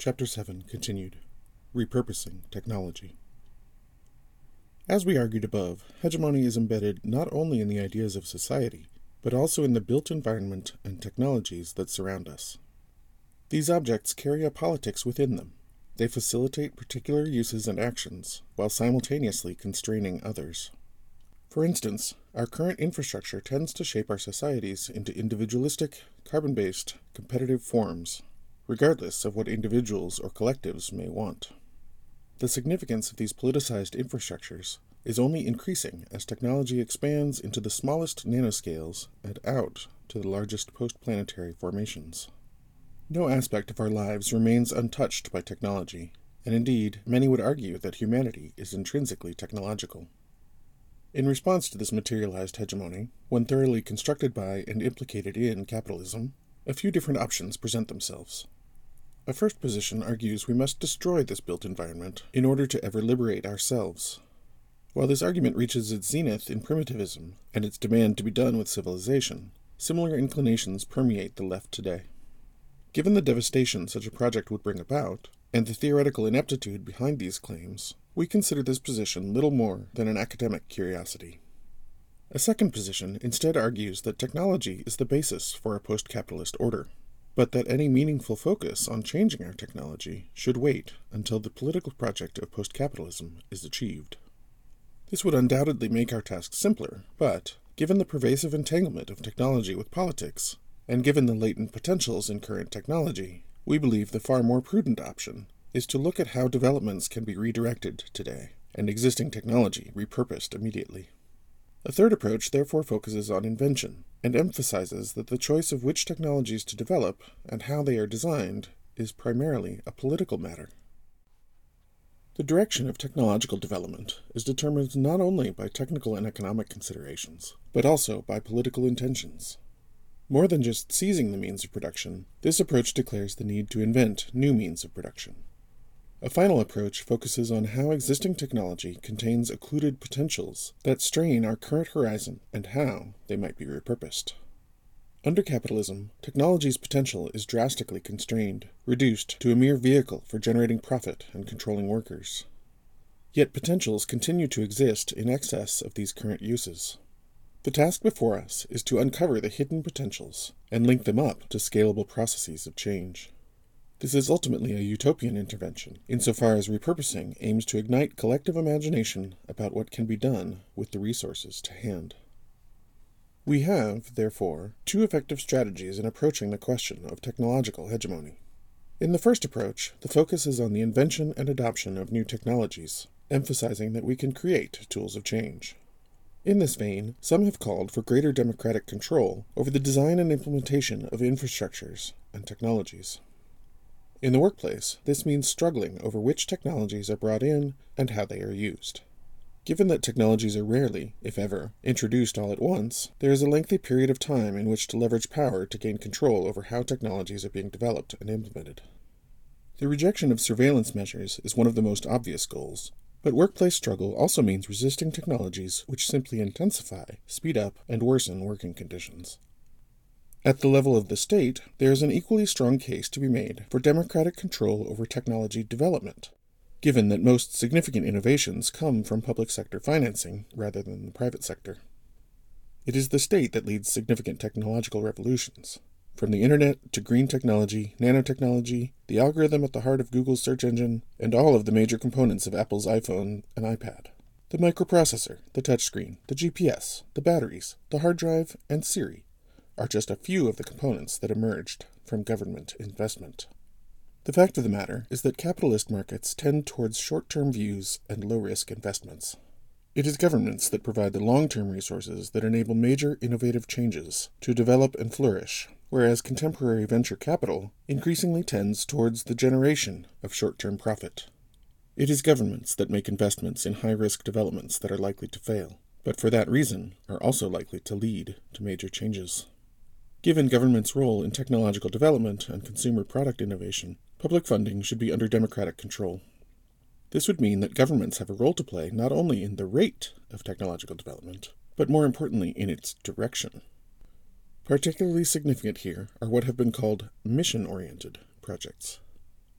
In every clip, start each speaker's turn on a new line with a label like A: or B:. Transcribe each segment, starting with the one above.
A: Chapter 7 continued. Repurposing technology. As we argued above, hegemony is embedded not only in the ideas of society, but also in the built environment and technologies that surround us. These objects carry a politics within them. They facilitate particular uses and actions, while simultaneously constraining others. For instance, our current infrastructure tends to shape our societies into individualistic, carbon-based, competitive forms, regardless of what individuals or collectives may want. The significance of these politicized infrastructures is only increasing as technology expands into the smallest nanoscales and out to the largest post-planetary formations. No aspect of our lives remains untouched by technology, and indeed, many would argue that humanity is intrinsically technological. In response to this materialized hegemony, one thoroughly constructed by and implicated in capitalism, a few different options present themselves. A first position argues we must destroy this built environment in order to ever liberate ourselves. While this argument reaches its zenith in primitivism and its demand to be done with civilization, similar inclinations permeate the left today. Given the devastation such a project would bring about, and the theoretical ineptitude behind these claims, we consider this position little more than an academic curiosity. A second position instead argues that technology is the basis for a post-capitalist order, but that any meaningful focus on changing our technology should wait until the political project of post-capitalism is achieved. This would undoubtedly make our task simpler, but, given the pervasive entanglement of technology with politics, and given the latent potentials in current technology, we believe the far more prudent option is to look at how developments can be redirected today, and existing technology repurposed immediately. A third approach therefore focuses on invention, and emphasizes that the choice of which technologies to develop and how they are designed is primarily a political matter. The direction of technological development is determined not only by technical and economic considerations, but also by political intentions. More than just seizing the means of production, this approach declares the need to invent new means of production. A final approach focuses on how existing technology contains occluded potentials that strain our current horizon and how they might be repurposed. Under capitalism, technology's potential is drastically constrained, reduced to a mere vehicle for generating profit and controlling workers. Yet potentials continue to exist in excess of these current uses. The task before us is to uncover the hidden potentials and link them up to scalable processes of change. This is ultimately a utopian intervention, insofar as repurposing aims to ignite collective imagination about what can be done with the resources to hand. We have, therefore, two effective strategies in approaching the question of technological hegemony. In the first approach, the focus is on the invention and adoption of new technologies, emphasizing that we can create tools of change. In this vein, some have called for greater democratic control over the design and implementation of infrastructures and technologies. In the workplace, this means struggling over which technologies are brought in and how they are used. Given that technologies are rarely, if ever, introduced all at once, there is a lengthy period of time in which to leverage power to gain control over how technologies are being developed and implemented. The rejection of surveillance measures is one of the most obvious goals, but workplace struggle also means resisting technologies which simply intensify, speed up, and worsen working conditions. At the level of the state, there is an equally strong case to be made for democratic control over technology development, given that most significant innovations come from public sector financing rather than the private sector. It is the state that leads significant technological revolutions, from the internet to green technology, nanotechnology, the algorithm at the heart of Google's search engine, and all of the major components of Apple's iPhone and iPad. The microprocessor, the touchscreen, the GPS, the batteries, the hard drive, and Siri are just a few of the components that emerged from government investment. The fact of the matter is that capitalist markets tend towards short-term views and low-risk investments. It is governments that provide the long-term resources that enable major innovative changes to develop and flourish, whereas contemporary venture capital increasingly tends towards the generation of short-term profit. It is governments that make investments in high-risk developments that are likely to fail, but for that reason are also likely to lead to major changes. Given government's role in technological development and consumer product innovation, public funding should be under democratic control. This would mean that governments have a role to play not only in the rate of technological development, but more importantly in its direction. Particularly significant here are what have been called mission-oriented projects.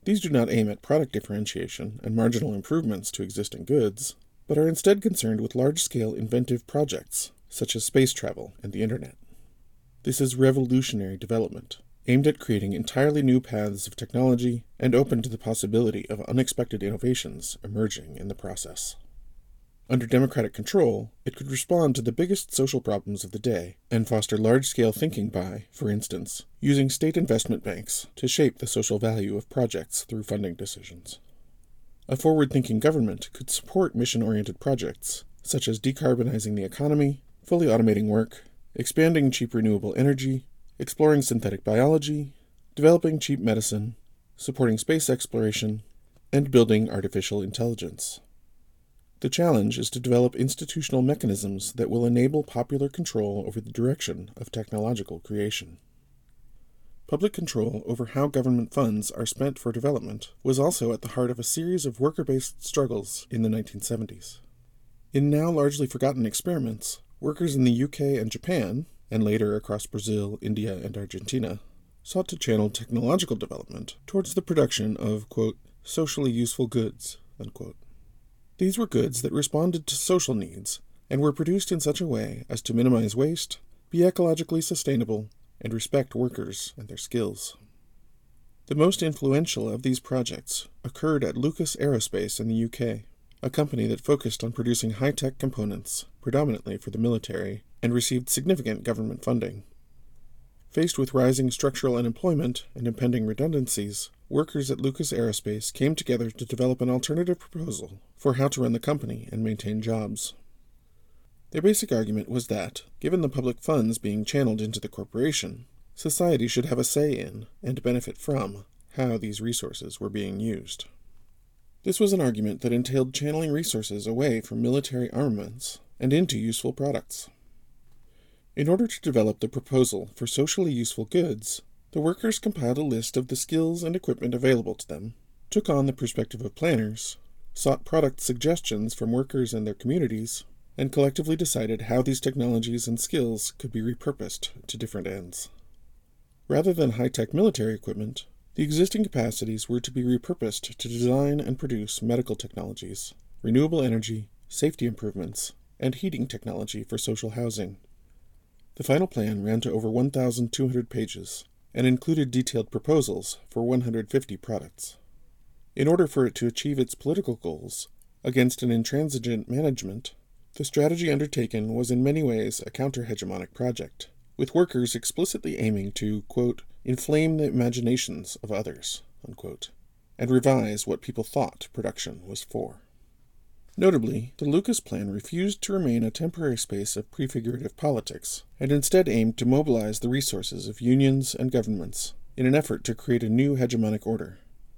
A: These do not aim at product differentiation and marginal improvements to existing goods, but are instead concerned with large-scale inventive projects, such as space travel and the Internet. This is revolutionary development, aimed at creating entirely new paths of technology and open to the possibility of unexpected innovations emerging in the process. Under democratic control, it could respond to the biggest social problems of the day and foster large-scale thinking by, for instance, using state investment banks to shape the social value of projects through funding decisions. A forward-thinking government could support mission-oriented projects, such as decarbonizing the economy, fully automating work, expanding cheap renewable energy, exploring synthetic biology, developing cheap medicine, supporting space exploration, and building artificial intelligence. The challenge is to develop institutional mechanisms that will enable popular control over the direction of technological creation. Public control over how government funds are spent for development was also at the heart of a series of worker-based struggles in the 1970s. In now largely forgotten experiments, workers in the UK and Japan, and later across Brazil, India, and Argentina, sought to channel technological development towards the production of, quote, socially useful goods, unquote. These were goods that responded to social needs and were produced in such a way as to minimize waste, be ecologically sustainable, and respect workers and their skills. The most influential of these projects occurred at Lucas Aerospace in the UK, a company that focused on producing high-tech components, predominantly for the military, and received significant government funding. Faced with rising structural unemployment and impending redundancies, workers at Lucas Aerospace came together to develop an alternative proposal for how to run the company and maintain jobs. Their basic argument was that, given the public funds being channeled into the corporation, society should have a say in, and benefit from, how these resources were being used. This was an argument that entailed channeling resources away from military armaments and into useful products. In order to develop the proposal for socially useful goods, the workers compiled a list of the skills and equipment available to them, took on the perspective of planners, sought product suggestions from workers and their communities, and collectively decided how these technologies and skills could be repurposed to different ends. Rather than high-tech military equipment, the existing capacities were to be repurposed to design and produce medical technologies, renewable energy, safety improvements, and heating technology for social housing. The final plan ran to over 1,200 pages and included detailed proposals for 150 products. In order for it to achieve its political goals, against an intransigent management, the strategy undertaken was in many ways a counter-hegemonic project, with workers explicitly aiming to, quote, inflame the imaginations of others, unquote, and revise what people thought production was for. Notably, the Lucas Plan refused to remain a temporary space of prefigurative politics, and instead aimed to mobilize the resources of unions and governments in an effort to create a new hegemonic order.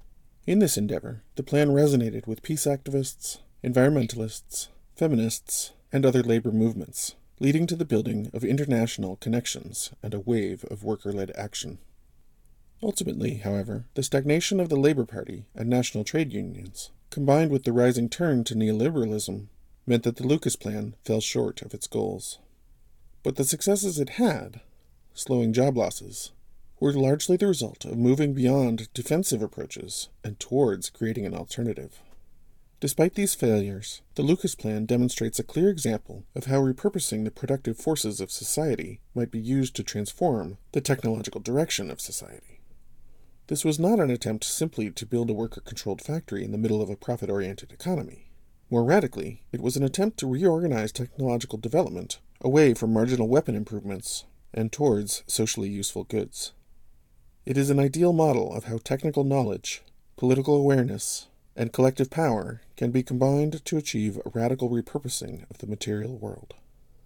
A: In this endeavor, the plan resonated with peace activists, environmentalists, feminists, and other labor movements, leading to the building of international connections and a wave of worker-led action. Ultimately, however, the stagnation of the Labour Party and national trade unions, combined with the rising turn to neoliberalism, meant that the Lucas Plan fell short of its goals. But the successes it had, slowing job losses, were largely the result of moving beyond defensive approaches and towards creating an alternative. Despite these failures, the Lucas Plan demonstrates a clear example of how repurposing the productive forces of society might be used to transform the technological direction of society. This was not an attempt simply to build a worker-controlled factory in the middle of a profit-oriented economy. More radically, it was an attempt to reorganize technological development away from marginal weapon improvements and towards socially useful goods. It is an ideal model of how technical knowledge, political awareness, and collective power can be combined to achieve a radical repurposing of the material world.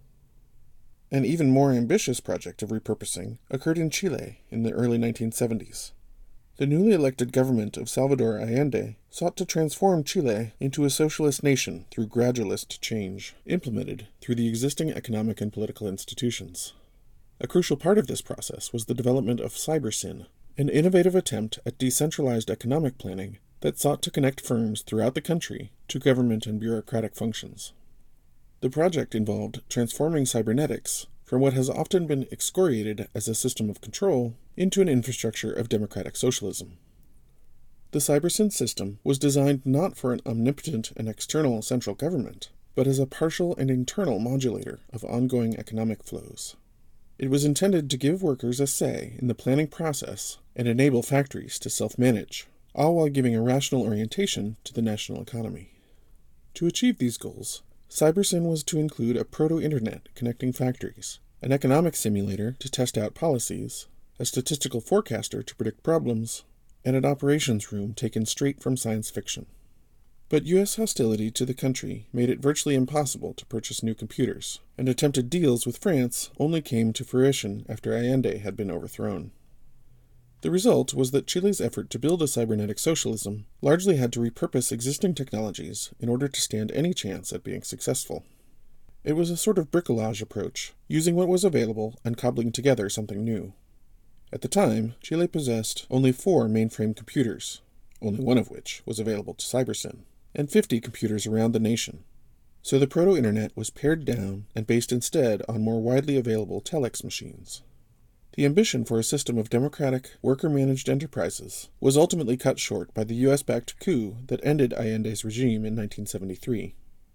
A: An even more ambitious project of repurposing occurred in Chile in the early 1970s. The newly elected government of Salvador Allende sought to transform Chile into a socialist nation through gradualist change, implemented through the existing economic and political institutions. A crucial part of this process was the development of CyberSyn, an innovative attempt at decentralized economic planning that sought to connect firms throughout the country to government and bureaucratic functions. The project involved transforming cybernetics from what has often been excoriated as a system of control into an infrastructure of democratic socialism. The Cybersyn system was designed not for an omnipotent and external central government, but as a partial and internal modulator of ongoing economic flows. It was intended to give workers a say in the planning process and enable factories to self-manage, all while giving a rational orientation to the national economy. To achieve these goals, Cybersyn was to include a proto-internet connecting factories, an economic simulator to test out policies, a statistical forecaster to predict problems, and an operations room taken straight from science fiction. But U.S. hostility to the country made it virtually impossible to purchase new computers, and attempted deals with France only came to fruition after Allende had been overthrown. The result was that Chile's effort to build a cybernetic socialism largely had to repurpose existing technologies in order to stand any chance at being successful. It was a sort of bricolage approach, using what was available and cobbling together something new. At the time, Chile possessed only 4 mainframe computers, only one of which was available to Cybersyn, and 50 computers around the nation. So the proto-internet was pared down and based instead on more widely available telex machines. The ambition for a system of democratic, worker-managed enterprises was ultimately cut short by the U.S.-backed coup that ended Allende's regime in 1973.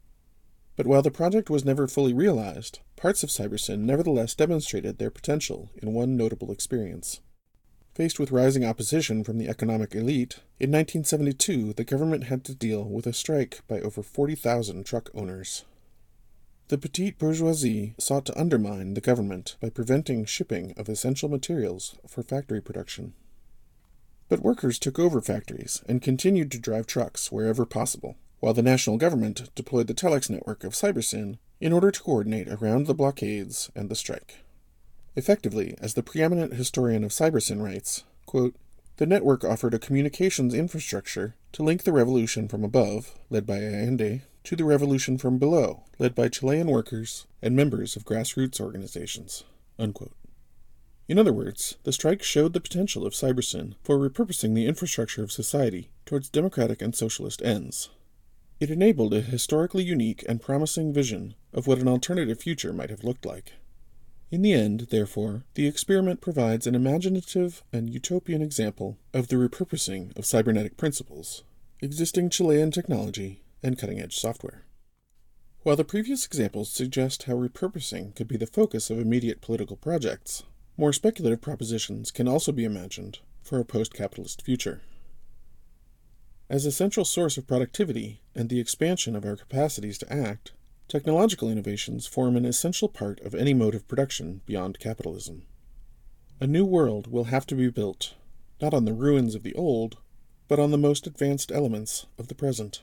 A: But while the project was never fully realized, parts of Cybersyn nevertheless demonstrated their potential in one notable experience. Faced with rising opposition from the economic elite, in 1972 the government had to deal with a strike by over 40,000 truck owners. The petite bourgeoisie sought to undermine the government by preventing shipping of essential materials for factory production. But workers took over factories and continued to drive trucks wherever possible, while the national government deployed the telex network of Cybersyn in order to coordinate around the blockades and the strike. Effectively, as the preeminent historian of Cybersyn writes, quote, "The network offered a communications infrastructure to link the revolution from above, led by Allende, to the revolution from below, led by Chilean workers and members of grassroots organizations." Unquote. In other words, the strike showed the potential of Cybersyn for repurposing the infrastructure of society towards democratic and socialist ends. It enabled a historically unique and promising vision of what an alternative future might have looked like. In the end, therefore, the experiment provides an imaginative and utopian example of the repurposing of cybernetic principles, existing Chilean technology, and cutting-edge software. While the previous examples suggest how repurposing could be the focus of immediate political projects, more speculative propositions can also be imagined for a post-capitalist future. As a central source of productivity and the expansion of our capacities to act, technological innovations form an essential part of any mode of production beyond capitalism. A new world will have to be built, not on the ruins of the old, but on the most advanced elements of the present.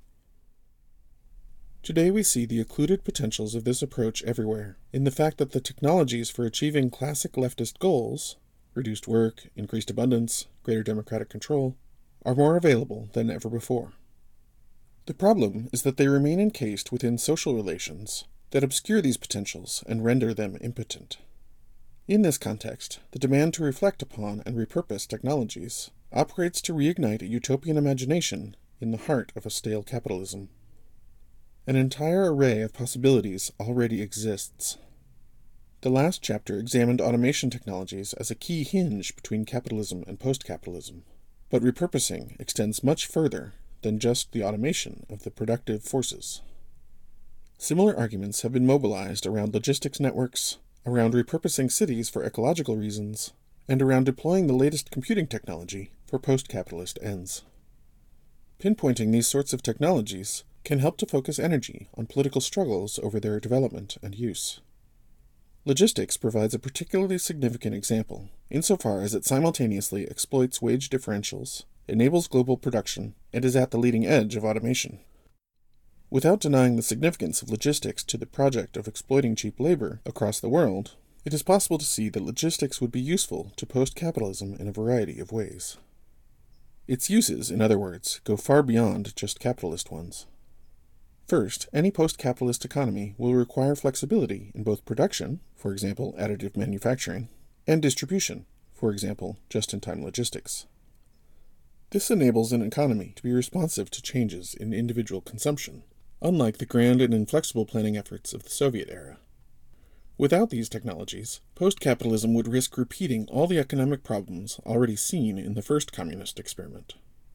A: Today we see the occluded potentials of this approach everywhere, in the fact that the technologies for achieving classic leftist goals, reduced work, increased abundance, greater democratic control, are more available than ever before. The problem is that they remain encased within social relations that obscure these potentials and render them impotent. In this context, the demand to reflect upon and repurpose technologies operates to reignite a utopian imagination in the heart of a stale capitalism. An entire array of possibilities already exists. The last chapter examined automation technologies as a key hinge between capitalism and post-capitalism, but repurposing extends much further than just the automation of the productive forces. Similar arguments have been mobilized around logistics networks, around repurposing cities for ecological reasons, and around deploying the latest computing technology for post-capitalist ends. Pinpointing these sorts of technologies can help to focus energy on political struggles over their development and use. Logistics provides a particularly significant example, insofar as it simultaneously exploits wage differentials, enables global production, and is at the leading edge of automation. Without denying the significance of logistics to the project of exploiting cheap labor across the world, it is possible to see that logistics would be useful to post-capitalism in a variety of ways. Its uses, in other words, go far beyond just capitalist ones. First, any post-capitalist economy will require flexibility in both production, for example, additive manufacturing, and distribution, for example, just-in-time logistics. This enables an economy to be responsive to changes in individual consumption, unlike the grand and inflexible planning efforts of the Soviet era. Without these technologies, post-capitalism would risk repeating all the economic problems already seen in the first communist experiment.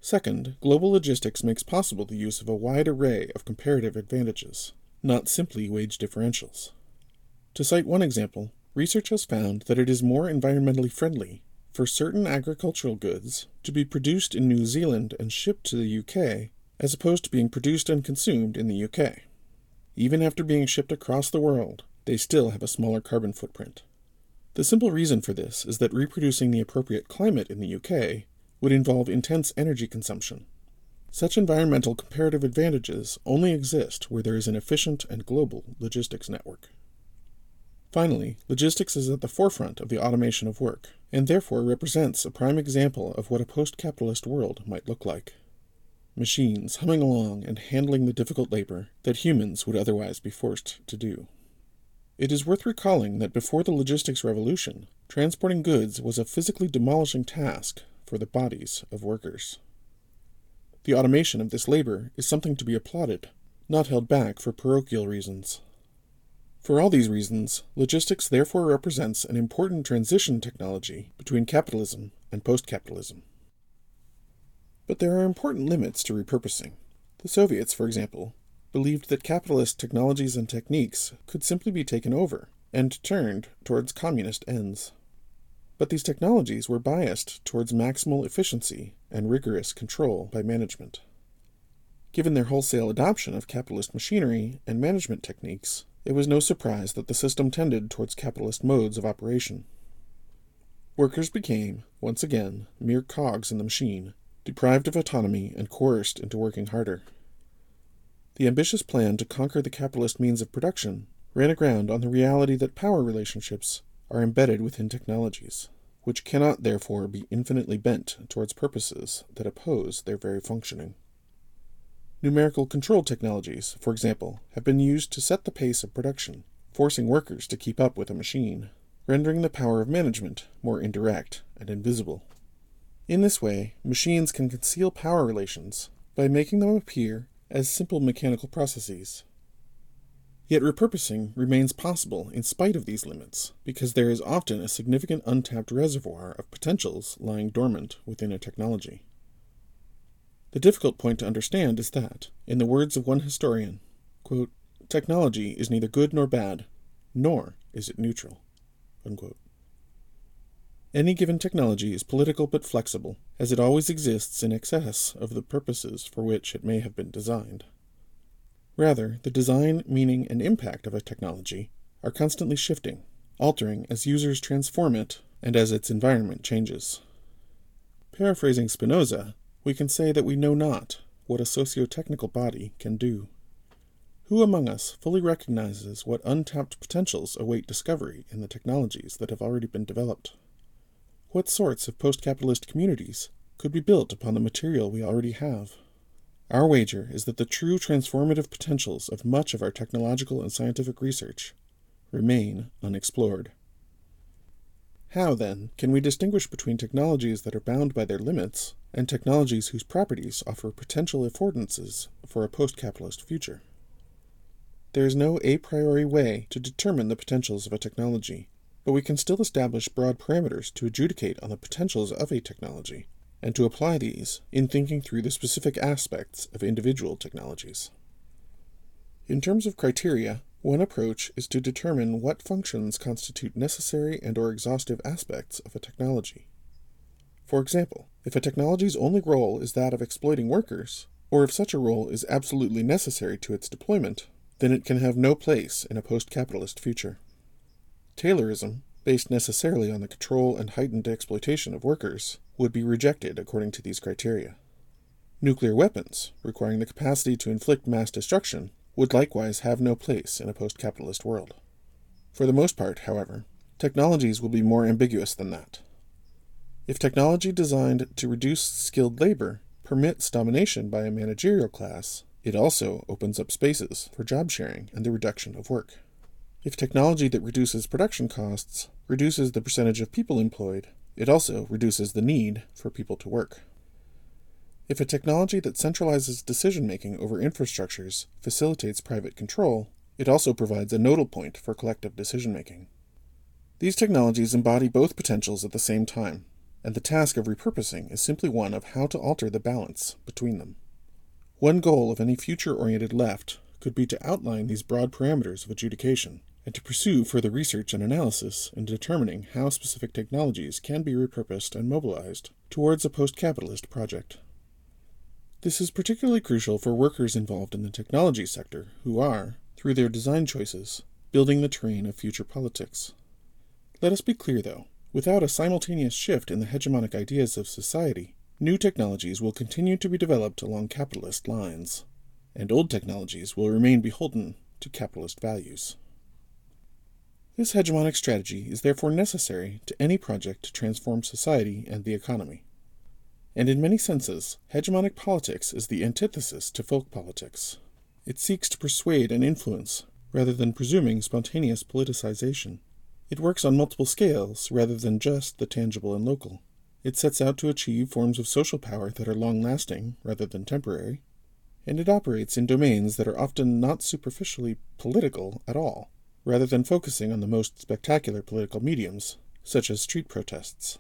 A: Second, global logistics makes possible the use of a wide array of comparative advantages, not simply wage differentials. To cite one example, research has found that it is more environmentally friendly for certain agricultural goods to be produced in New Zealand and shipped to the UK as opposed to being produced and consumed in the UK. Even after being shipped across the world, they still have a smaller carbon footprint. The simple reason for this is that reproducing the appropriate climate in the UK would involve intense energy consumption. Such environmental comparative advantages only exist where there is an efficient and global logistics network. Finally, logistics is at the forefront of the automation of work, and therefore represents a prime example of what a post-capitalist world might look like. Machines humming along and handling the difficult labor that humans would otherwise be forced to do. It is worth recalling that before the logistics revolution, transporting goods was a physically demolishing task for the bodies of workers. The automation of this labor is something to be applauded, not held back for parochial reasons. For all these reasons, logistics therefore represents an important transition technology between capitalism and post-capitalism. But there are important limits to repurposing. The Soviets, for example, believed that capitalist technologies and techniques could simply be taken over and turned towards communist ends. But these technologies were biased towards maximal efficiency and rigorous control by management. Given their wholesale adoption of capitalist machinery and management techniques, it was no surprise that the system tended towards capitalist modes of operation. Workers became, once again, mere cogs in the machine, deprived of autonomy and coerced into working harder. The ambitious plan to conquer the capitalist means of production ran aground on the reality that power relationships are embedded within technologies, which cannot therefore be infinitely bent towards purposes that oppose their very functioning. Numerical control technologies, for example, have been used to set the pace of production, forcing workers to keep up with a machine, rendering the power of management more indirect and invisible. In this way, machines can conceal power relations by making them appear as simple mechanical processes. Yet repurposing remains possible in spite of these limits, because there is often a significant untapped reservoir of potentials lying dormant within a technology. The difficult point to understand is that, in the words of one historian, quote, "Technology is neither good nor bad, nor is it neutral." Unquote. Any given technology is political but flexible, as it always exists in excess of the purposes for which it may have been designed. Rather, the design, meaning, and impact of a technology are constantly shifting, altering as users transform it and as its environment changes. Paraphrasing Spinoza, we can say that we know not what a socio-technical body can do. Who among us fully recognizes what untapped potentials await discovery in the technologies that have already been developed? What sorts of post-capitalist communities could be built upon the material we already have? Our wager is that the true transformative potentials of much of our technological and scientific research remain unexplored. How, then, can we distinguish between technologies that are bound by their limits and technologies whose properties offer potential affordances for a post-capitalist future? There is no a priori way to determine the potentials of a technology, but we can still establish broad parameters to adjudicate on the potentials of a technology, and to apply these in thinking through the specific aspects of individual technologies. In terms of criteria, one approach is to determine what functions constitute necessary and/or exhaustive aspects of a technology. For example, if a technology's only role is that of exploiting workers, or if such a role is absolutely necessary to its deployment, then it can have no place in a post-capitalist future. Taylorism, based necessarily on the control and heightened exploitation of workers, would be rejected according to these criteria. Nuclear weapons, requiring the capacity to inflict mass destruction, would likewise have no place in a post-capitalist world. For the most part, however, technologies will be more ambiguous than that. If technology designed to reduce skilled labor permits domination by a managerial class, it also opens up spaces for job sharing and the reduction of work. If technology that reduces production costs reduces the percentage of people employed, it also reduces the need for people to work. If a technology that centralizes decision-making over infrastructures facilitates private control, it also provides a nodal point for collective decision-making. These technologies embody both potentials at the same time, and the task of repurposing is simply one of how to alter the balance between them. One goal of any future-oriented left could be to outline these broad parameters of adjudication and to pursue further research and analysis in determining how specific technologies can be repurposed and mobilized towards a post-capitalist project. This is particularly crucial for workers involved in the technology sector who are, through their design choices, building the terrain of future politics. Let us be clear, though, without a simultaneous shift in the hegemonic ideas of society, new technologies will continue to be developed along capitalist lines, and old technologies will remain beholden to capitalist values. This hegemonic strategy is therefore necessary to any project to transform society and the economy. And in many senses, hegemonic politics is the antithesis to folk politics. It seeks to persuade and influence, rather than presuming spontaneous politicization. It works on multiple scales, rather than just the tangible and local. It sets out to achieve forms of social power that are long-lasting, rather than temporary. And it operates in domains that are often not superficially political at all, rather than focusing on the most spectacular political mediums, such as street protests.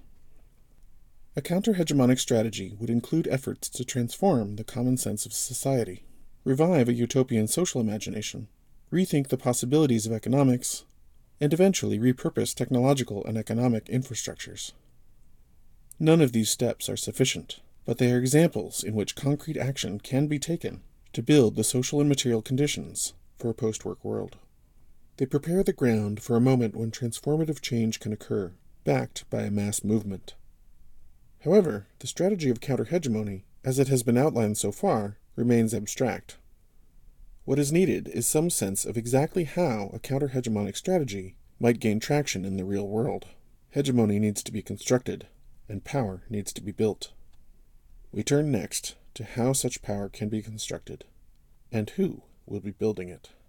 A: A counter-hegemonic strategy would include efforts to transform the common sense of society, revive a utopian social imagination, rethink the possibilities of economics, and eventually repurpose technological and economic infrastructures. None of these steps are sufficient, but they are examples in which concrete action can be taken to build the social and material conditions for a post-work world. They prepare the ground for a moment when transformative change can occur, backed by a mass movement. However, the strategy of counter-hegemony, as it has been outlined so far, remains abstract. What is needed is some sense of exactly how a counter-hegemonic strategy might gain traction in the real world. Hegemony needs to be constructed, and power needs to be built. We turn next to how such power can be constructed, and who will be building it.